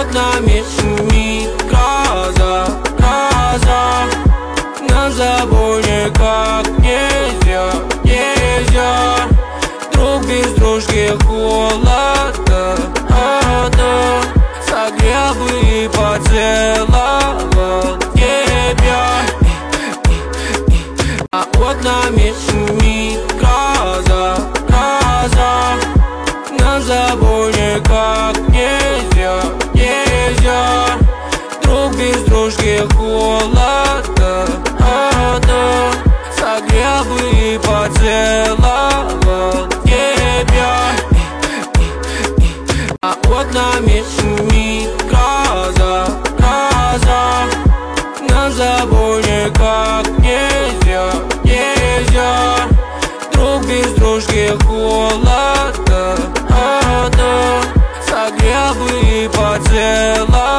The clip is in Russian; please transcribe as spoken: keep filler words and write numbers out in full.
нами шумит гроза, гроза. На заборе как нельзя, нельзя. Друг без дружки холодно, одно. Согрел бы и поцеловал тебя. А вот нами шумит гроза, гроза. На заборе как нельзя, нельзя. Друг без дружки холодно, одно. Согрел бы и поцеловал тебя. А вот нами шумит гроза, гроза. На заборе как нельзя, нельзя. Друг без дружки холодно, одно. Согрел бы и поцеловал.